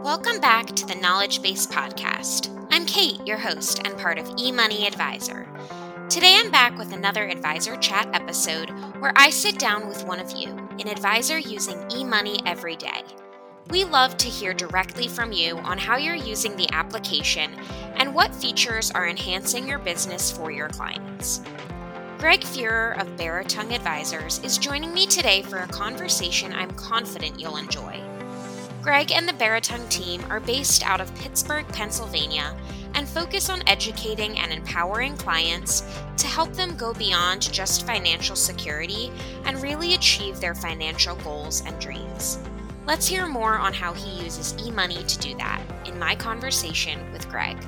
Welcome back to the Knowledge Base Podcast. I'm Kate, your host and part of eMoney Advisor. Today I'm back with another Advisor Chat episode where I sit down with one of you, an advisor using eMoney every day. We love to hear directly from you on how you're using the application and what features are enhancing your business for your clients. Greg Fuhrer of Baratung Advisors is joining me today for a conversation I'm confident you'll enjoy. Greg and the Baratung team are based out of Pittsburgh, Pennsylvania, and focus on educating and empowering clients to help them go beyond just financial security and really achieve their financial goals and dreams. Let's hear more on how he uses eMoney to do that in my conversation with Greg.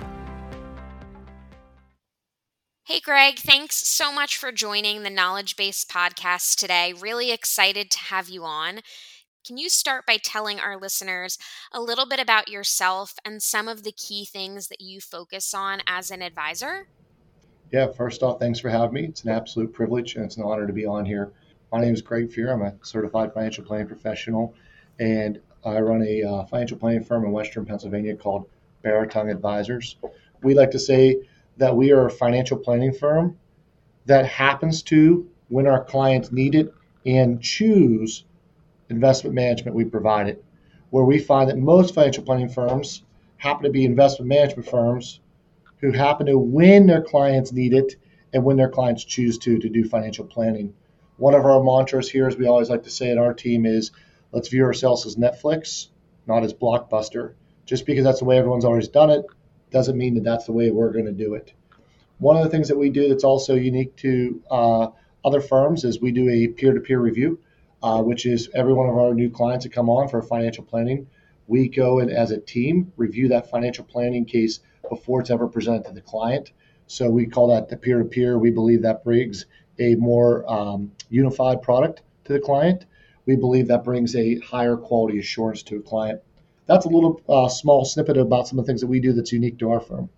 Hey, Greg, thanks so much for joining the Knowledge Base Podcast today. Really excited to have you on. Can you start by telling our listeners a little bit about yourself and some of the key things that you focus on as an advisor? Yeah, first off, thanks for having me. It's an absolute privilege and it's an honor to be on here. My name is Greg Fuhrer. I'm a certified financial planning professional, and I run a financial planning firm in Western Pennsylvania called Baratung Advisors. We like to say that we are a financial planning firm that happens to, when our clients need it and choose investment management, we provide it. Where we find that most financial planning firms happen to be investment management firms who happen to, when their clients need it and when their clients choose to do financial planning. One of our mantras here, as we always like to say at our team, is let's view ourselves as Netflix, not as Blockbuster. Just because that's the way everyone's always done it doesn't mean that that's the way we're going to do it. One of the things that we do that's also unique to other firms is we do a peer-to-peer review, which is every one of our new clients that come on for financial planning. We go in as a team, review that financial planning case before it's ever presented to the client. So we call that the peer-to-peer. We believe that brings a more unified product to the client. We believe that brings a higher quality assurance to a client. That's a little small snippet about some of the things that we do that's unique to our firm.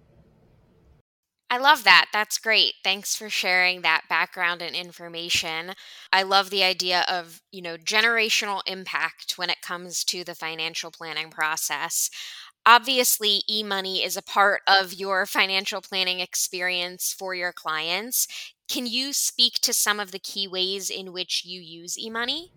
I love that. That's great. Thanks for sharing that background and information. I love the idea of, generational impact when it comes to the financial planning process. Obviously, eMoney is a part of your financial planning experience for your clients. Can you speak to some of the key ways in which you use eMoney?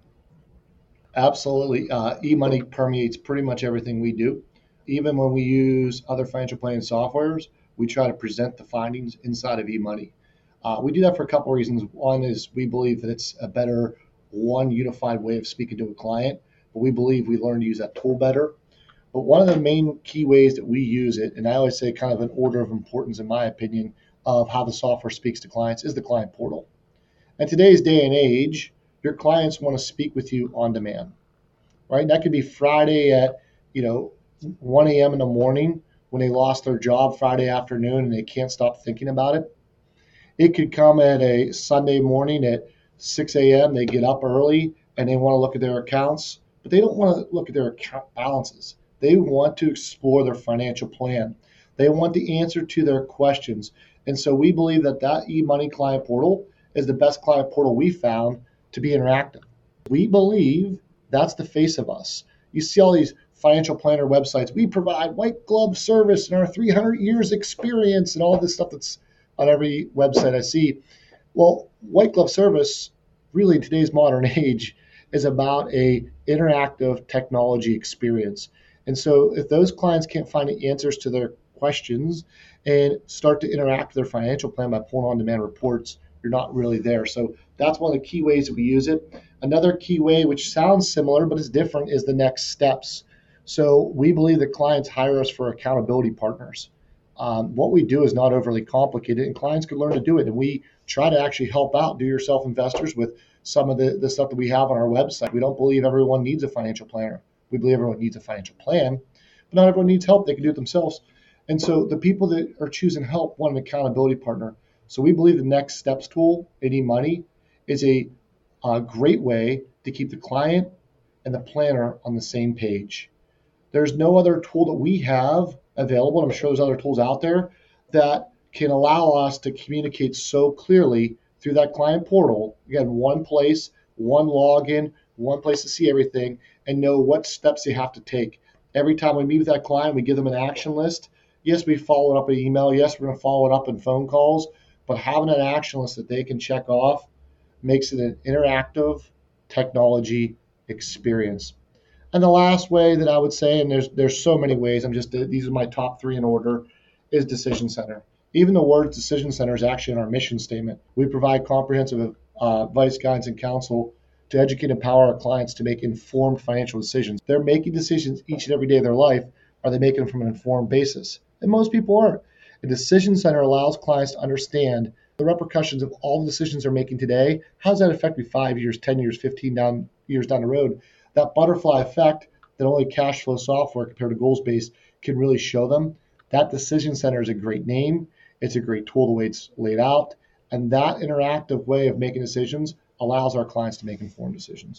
Absolutely. eMoney permeates pretty much everything we do. Even when we use other financial planning softwares, we try to present the findings inside of eMoney. We do that for a couple of reasons. One is we believe that it's a better, one unified way of speaking to a client, but we believe we learn to use that tool better. But one of the main key ways that we use it, and I always say kind of an order of importance, in my opinion, of how the software speaks to clients, is the client portal. In today's day and age, your clients want to speak with you on demand, right? And that could be Friday at 1 a.m. in the morning when they lost their job Friday afternoon and they can't stop thinking about it. It could come at a Sunday morning at 6 a.m. They get up early and they want to look at their accounts, but they don't want to look at their account balances. They want to explore their financial plan. They want the answer to their questions. And so we believe that eMoney client portal is the best client portal we found to be interactive. We believe that's the face of us. You see all these financial planner websites. We provide white glove service and our 300 years experience and all this stuff that's on every website I see. Well, white glove service, really in today's modern age, is about a interactive technology experience. And so if those clients can't find the answers to their questions and start to interact with their financial plan by pulling on-demand reports, you're not really there. So that's one of the key ways that we use it. Another key way, which sounds similar but is different, is the next steps. So we believe that clients hire us for accountability partners. What we do is not overly complicated, and clients can learn to do it. And we try to actually help out do-yourself investors with some of the stuff that we have on our website. We don't believe everyone needs a financial planner. We believe everyone needs a financial plan, but not everyone needs help. They can do it themselves. And so the people that are choosing help want an accountability partner. So we believe the next steps tool in eMoney is a great way to keep the client and the planner on the same page. There's no other tool that we have available, and I'm sure there's other tools out there, that can allow us to communicate so clearly through that client portal. Again, one place, one login, one place to see everything and know what steps they have to take. Every time we meet with that client, we give them an action list. Yes, we follow it up in email. Yes, we're going to follow it up in phone calls. But having an action list that they can check off makes it an interactive technology experience. And the last way that I would say, and there's so many ways, these are my top three in order, is Decision Center. Even the word Decision Center is actually in our mission statement. We provide comprehensive advice, guidance, and counsel to educate and empower our clients to make informed financial decisions. They're making decisions each and every day of their life. Are they making them from an informed basis? And most people aren't. A Decision Center allows clients to understand the repercussions of all the decisions they're making today. How does that affect me 5 years, 10 years, 15 years down the road? That butterfly effect that only cash flow software compared to goals-based can really show them. That Decision Center is a great name. It's a great tool the way it's laid out. And that interactive way of making decisions allows our clients to make informed decisions.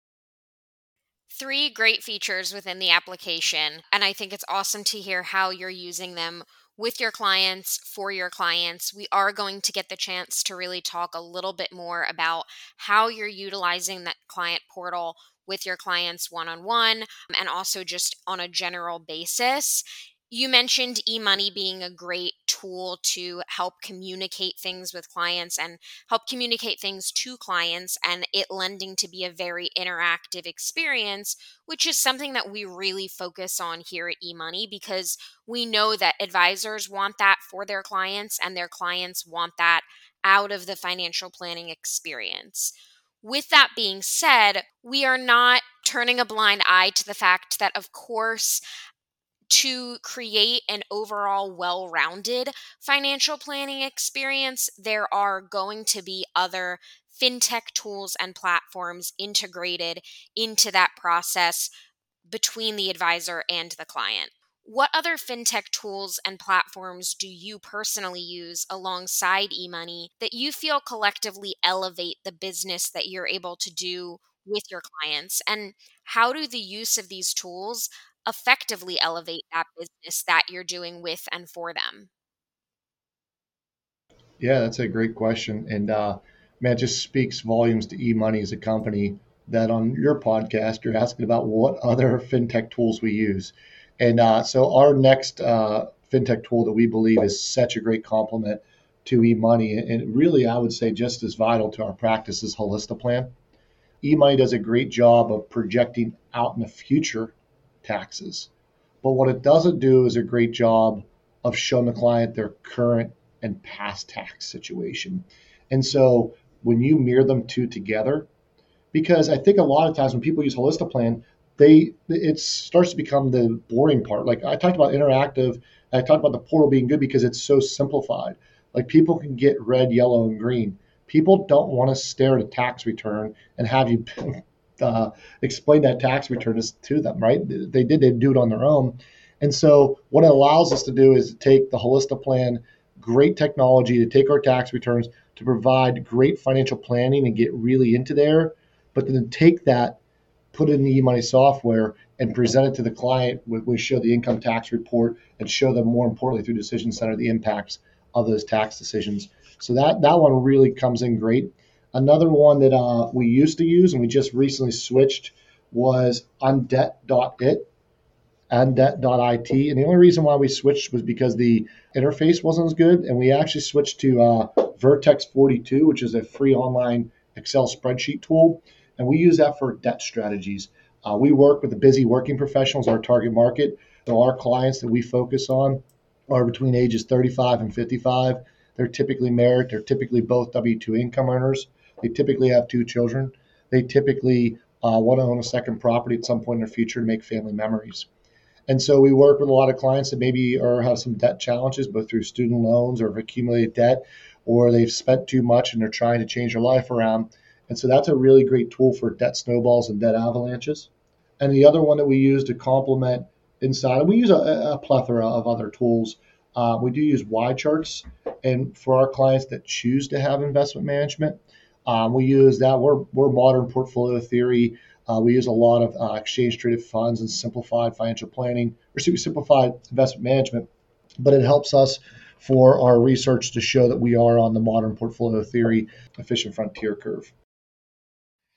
3 great features within the application, and I think it's awesome to hear how you're using them with your clients, for your clients. We are going to get the chance to really talk a little bit more about how you're utilizing that client portal with your clients one-on-one and also just on a general basis. You mentioned eMoney being a great tool to help communicate things with clients and help communicate things to clients, and it lending to be a very interactive experience, which is something that we really focus on here at eMoney because we know that advisors want that for their clients and their clients want that out of the financial planning experience. With that being said, we are not turning a blind eye to the fact that, of course, to create an overall well-rounded financial planning experience, there are going to be other fintech tools and platforms integrated into that process between the advisor and the client. What other fintech tools and platforms do you personally use alongside eMoney that you feel collectively elevate the business that you're able to do with your clients? And how do the use of these tools effectively elevate that business that you're doing with and for them? Yeah, that's a great question. And man, it just speaks volumes to eMoney as a company that on your podcast, you're asking about what other fintech tools we use. And so our next fintech tool that we believe is such a great complement to eMoney, and really, I would say just as vital to our practice is Holistiplan. eMoney does a great job of projecting out in the future taxes. But what it doesn't do is a great job of showing the client their current and past tax situation. And so when you mirror them two together, because I think a lot of times when people use Holistiplan, it starts to become the boring part. Like I talked about interactive, I talked about the portal being good because it's so simplified. Like people can get red, yellow, and green. People don't want to stare at a tax return and have you explain that tax return to them, right? They do it on their own. And so what it allows us to do is take the Holistiplan, great technology to take our tax returns to provide great financial planning and get really into there, but then take that, put it in the eMoney software and present it to the client. We show the income tax report and show them, more importantly, through Decision Center, the impacts of those tax decisions. So that one really comes in great. Another one that we used to use and we just recently switched was Undebt.it, Undebt.it. And the only reason why we switched was because the interface wasn't as good. And we actually switched to Vertex 42, which is a free online Excel spreadsheet tool. And we use that for debt strategies. We work with the busy working professionals, our target market. So our clients that we focus on are between ages 35 and 55. They're typically married. They're typically both W-2 income earners. They typically have 2 children. They typically want to own a second property at some point in their future to make family memories. And so we work with a lot of clients that maybe have some debt challenges, both through student loans or have accumulated debt, or they've spent too much and they're trying to change their life around. And so that's a really great tool for debt snowballs and debt avalanches. And the other one that we use to complement inside, and we use a plethora of other tools. We do use YCharts, and for our clients that choose to have investment management, we use that. We're modern portfolio theory. We use a lot of exchange traded funds and simplified financial planning, or simplified investment management, but it helps us for our research to show that we are on the modern portfolio theory efficient frontier curve.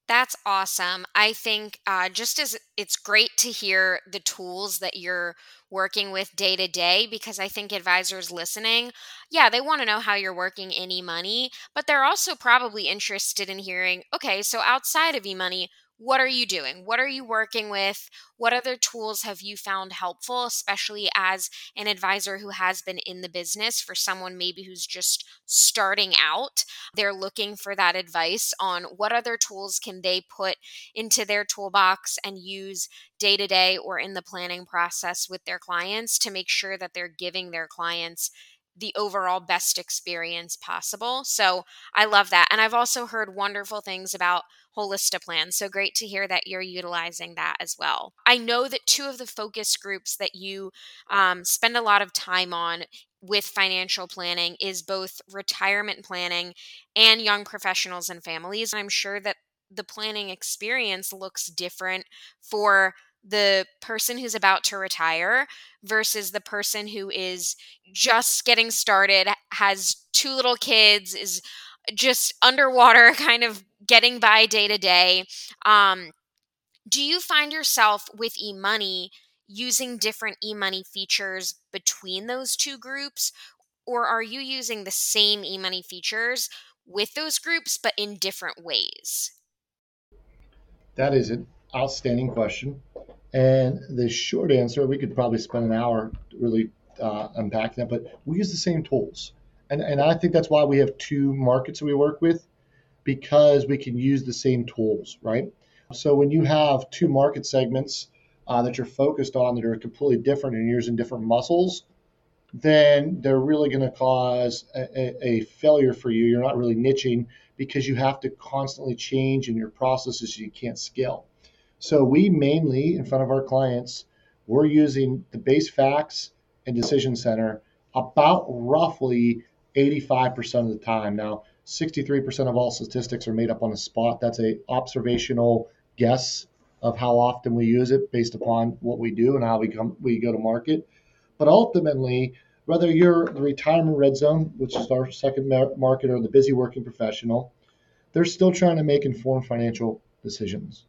That's awesome. I think just as it's great to hear the tools that you're working with day to day, because I think advisors listening, yeah, they want to know how you're working in eMoney, but they're also probably interested in hearing, okay, so outside of eMoney, what are you doing? What are you working with? What other tools have you found helpful, especially as an advisor who has been in the business for someone maybe who's just starting out? They're looking for that advice on what other tools can they put into their toolbox and use day to day or in the planning process with their clients to make sure that they're giving their clients the overall best experience possible. So I love that. And I've also heard wonderful things about Holistiplan. So great to hear that you're utilizing that as well. I know that two of the focus groups that you spend a lot of time on with financial planning is both retirement planning and young professionals and families. I'm sure that the planning experience looks different for the person who's about to retire versus the person who is just getting started, has two little kids, is just underwater, kind of getting by day to day. Do you find yourself with eMoney using different eMoney features between those two groups? Or are you using the same eMoney features with those groups, but in different ways? That is an outstanding question. And the short answer, we could probably spend an hour really unpacking that, but we use the same tools. And I think that's why we have two markets that we work with, because we can use the same tools, right? So when you have two market segments that you're focused on that are completely different and you're using different muscles, then they're really going to cause a failure for you. You're not really niching because you have to constantly change in your processes. So you can't scale. So we mainly, in front of our clients, we're using the base facts and decision center about roughly 85% of the time. Now, 63% of all statistics are made up on the spot. That's a observational guess of how often we use it based upon what we do and how we go to market. But ultimately, whether you're the retirement red zone, which is our second market, or the busy working professional, they're still trying to make informed financial decisions.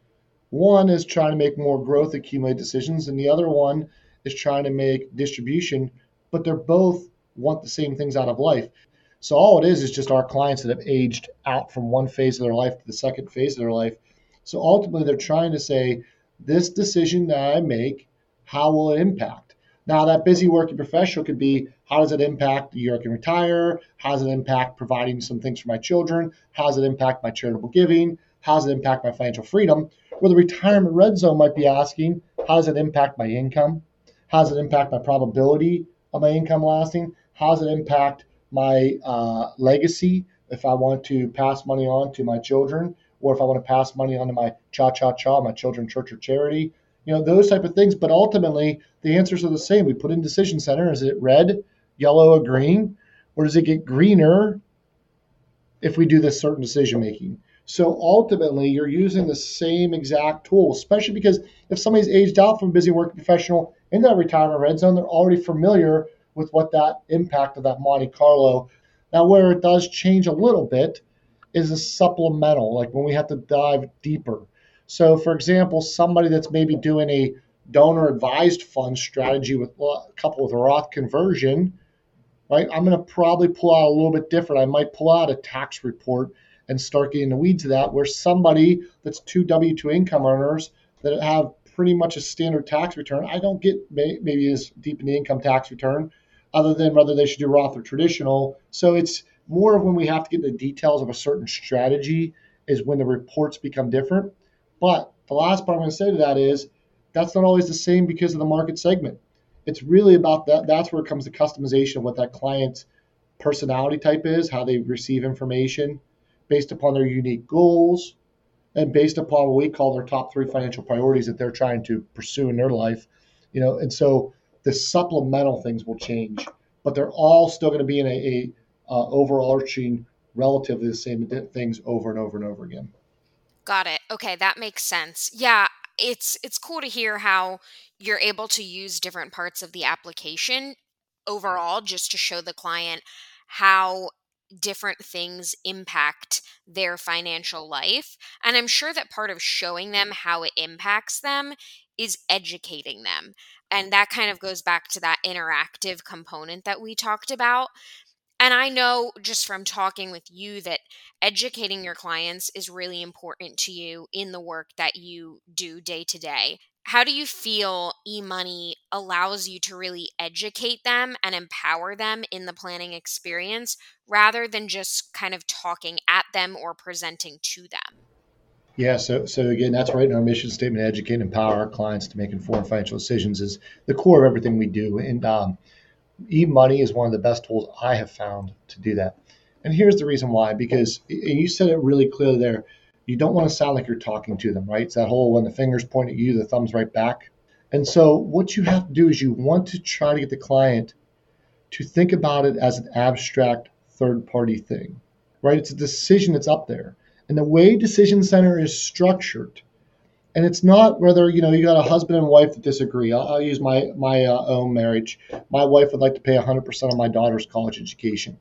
One is trying to make more growth accumulate decisions, and the other one is trying to make distribution, but they're both want the same things out of life. So all it is just our clients that have aged out from one phase of their life to the second phase of their life. So ultimately, they're trying to say, this decision that I make, how will it impact? Now, that busy working professional could be, how does it impact the year I can retire? How does it impact providing some things for my children? How does it impact my charitable giving? How does it impact my financial freedom? Where the retirement red zone might be asking, how does it impact my income? How does it impact my probability of my income lasting? How does it impact my legacy if I want to pass money on to my children, or if I want to pass money on to my cha-cha-cha, my children's church or charity? Those type of things. But ultimately, the answers are the same. We put in decision center. Is it red, yellow, or green? Or does it get greener if we do this certain decision making? So ultimately, you're using the same exact tool, especially because if somebody's aged out from busy working professional in that retirement red zone, they're already familiar with what that impact of that Monte Carlo. Now, where it does change a little bit is a supplemental, like when we have to dive deeper. So, for example, somebody that's maybe doing a donor advised fund strategy with a couple with a Roth conversion, right? I'm going to probably pull out a little bit different. I might pull out a tax report and start getting the weeds of that, where somebody that's two W-2 income earners that have pretty much a standard tax return, I don't get maybe as deep in the income tax return, other than whether they should do Roth or traditional. So it's more of when we have to get the details of a certain strategy is when the reports become different. But the last part I'm going to say to that is that's not always the same because of the market segment. It's really about that. That's where it comes to customization of what that client's personality type is, how they receive information based upon their unique goals and based upon what we call their top three financial priorities that they're trying to pursue in their life. And so the supplemental things will change, but they're all still going to be in a overarching relatively the same things over and over and over again. Got it. Okay, that makes sense. Yeah, it's cool to hear how you're able to use different parts of the application overall just to show the client how different things impact their financial life. And I'm sure that part of showing them how it impacts them is educating them. And that kind of goes back to that interactive component that we talked about. And I know just from talking with you that educating your clients is really important to you in the work that you do day to day. How do you feel eMoney allows you to really educate them and empower them in the planning experience rather than just kind of talking at them or presenting to them? Yeah, so again, that's right in our mission statement: educate and empower our clients to make informed financial decisions is the core of everything we do. And eMoney is one of the best tools I have found to do that. And here's the reason why: because and you said it really clearly there. You don't want to sound like you're talking to them, right? It's that whole when the fingers point at you, the thumb's right back. And so what you have to do is you want to try to get the client to think about it as an abstract third party thing, right? It's a decision that's up there. And the way Decision Center is structured, and it's not whether you got a husband and wife that disagree. I'll use my own marriage. My wife would like to pay 100% of my daughter's college education.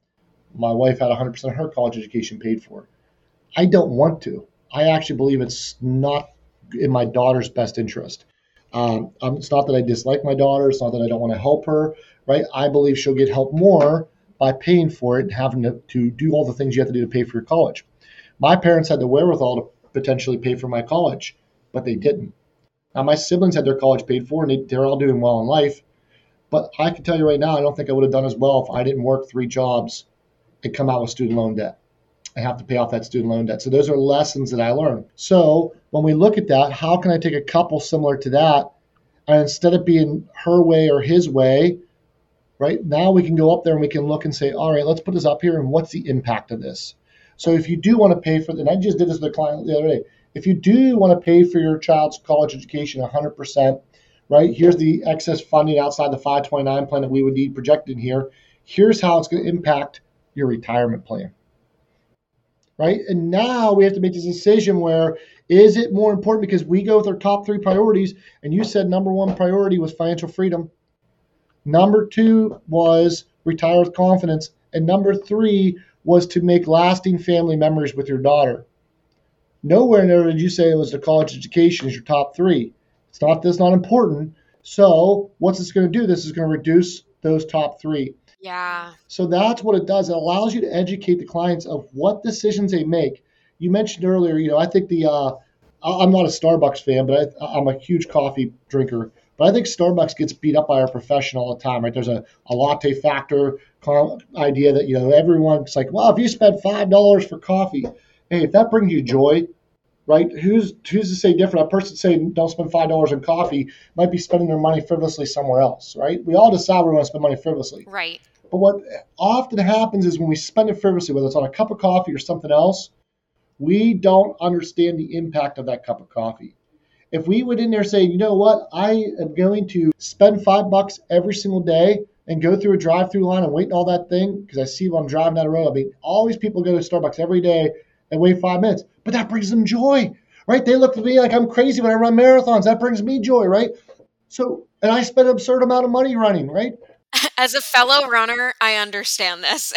My wife had 100% of her college education paid for. I don't want to. I actually believe it's not in my daughter's best interest. It's not that I dislike my daughter. It's not that I don't want to help her, right? I believe she'll get help more by paying for it and having to do all the things you have to do to pay for your college. My parents had the wherewithal to potentially pay for my college, but they didn't. Now, my siblings had their college paid for, and they're all doing well in life. But I can tell you right now, I don't think I would have done as well if I didn't work 3 jobs and come out with student loan debt. I have to pay off that student loan debt. So those are lessons that I learned. So when we look at that, how can I take a couple similar to that, and instead of being her way or his way, right, now we can go up there and we can look and say, all right, let's put this up here, and what's the impact of this? So if you do want to pay for, and I just did this with a client the other day, if you do want to pay for your child's college education 100%, right, here's the excess funding outside the 529 plan that we would need projected here. Here's how it's going to impact your retirement plan, right? And now we have to make this decision where is it more important, because we go with our top 3 priorities, and you said number 1 priority was financial freedom. Number 2 was retire with confidence. And number 3 was to make lasting family memories with your daughter. Nowhere in there did you say it was the college education is your top 3. It's not, that's not important. So what's this going to do? This is going to reduce those top 3. Yeah. So that's what it does. It allows you to educate the clients of what decisions they make. You mentioned earlier, I think I'm not a Starbucks fan, but I'm a huge coffee drinker. But I think Starbucks gets beat up by our profession all the time, right? There's a latte factor idea that, everyone's like, well, if you spend $5 for coffee, hey, if that brings you joy, right? Who's to say different? A person saying don't spend $5 on coffee might be spending their money frivolously somewhere else, right? We all decide we want to spend money frivolously. Right. But what often happens is when we spend it frivolously, whether it's on a cup of coffee or something else, we don't understand the impact of that cup of coffee. If we went in there saying, you know what, I am going to spend $5 every single day and go through a drive-through line and wait and all that thing, because I see when I'm driving down the road, all these people go to Starbucks every day and wait 5 minutes, but that brings them joy, right? They look at me like I'm crazy when I run marathons. That brings me joy, right? So, and I spend an absurd amount of money running, right? As a fellow runner, I understand this.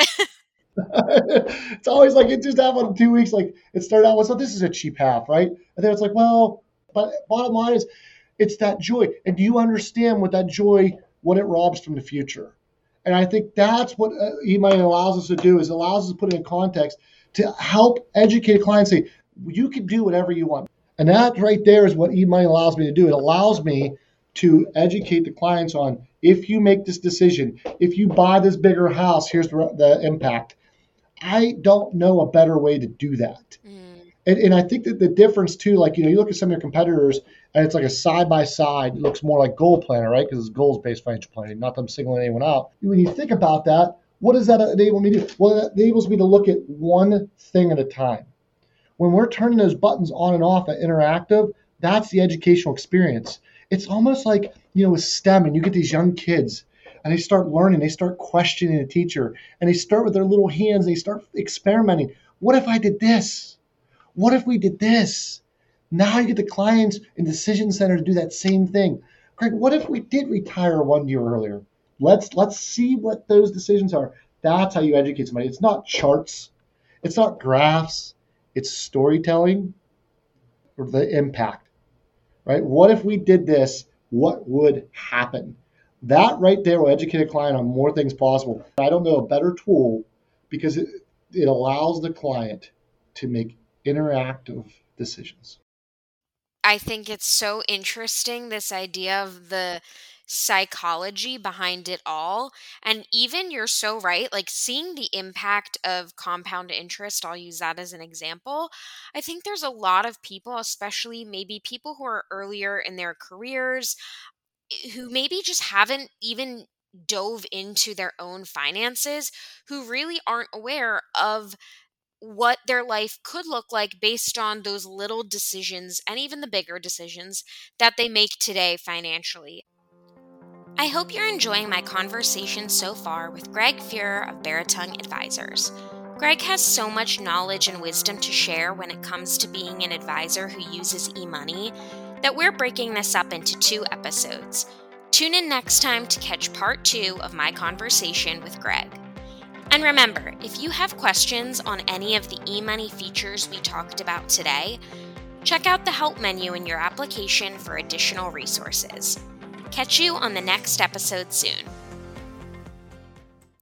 It's always like it just happened in 2 weeks. Like it started out with, so this is a cheap half, right? And then it's like, well, but bottom line is, it's that joy. And do you understand what that joy, what it robs from the future? And I think that's what eMoney allows us to do, is allows us to put it in context to help educate clients. Say, you can do whatever you want. And that right there is what eMoney allows me to do. It allows me to educate the clients on, if you make this decision, if you buy this bigger house, here's the impact. I don't know a better way to do that. And I think that the difference too, like, you look at some of your competitors and it's like a side by side, it looks more like Goal Planner, right? Because it's goals-based financial planning, not them singling anyone out. When you think about that, what does that enable me to do? Well, that enables me to look at one thing at a time. When we're turning those buttons on and off at interactive, that's the educational experience. It's almost like, with STEM, and you get these young kids and they start learning, they start questioning a teacher, and they start with their little hands, they start experimenting. What if I did this? What if we did this? Now you get the clients in Decision Center to do that same thing. Greg, what if we did retire 1 year earlier? Let's see what those decisions are. That's how you educate somebody. It's not charts, it's not graphs, it's storytelling or the impact, right? What if we did this? What would happen? That right there will educate a client on more things possible. I don't know a better tool because it allows the client to make interactive decisions. I think it's so interesting, this idea of the psychology behind it all. And even you're so right, like seeing the impact of compound interest, I'll use that as an example. I think there's a lot of people, especially maybe people who are earlier in their careers, who maybe just haven't even dove into their own finances, who really aren't aware of what their life could look like based on those little decisions and even the bigger decisions that they make today financially. I hope you're enjoying my conversation so far with Greg Fuhrer of Baratung Advisors. Greg has so much knowledge and wisdom to share when it comes to being an advisor who uses eMoney that we're breaking this up into 2 episodes. Tune in next time to catch part 2 of my conversation with Greg. And remember, if you have questions on any of the eMoney features we talked about today, check out the help menu in your application for additional resources. Catch you on the next episode soon.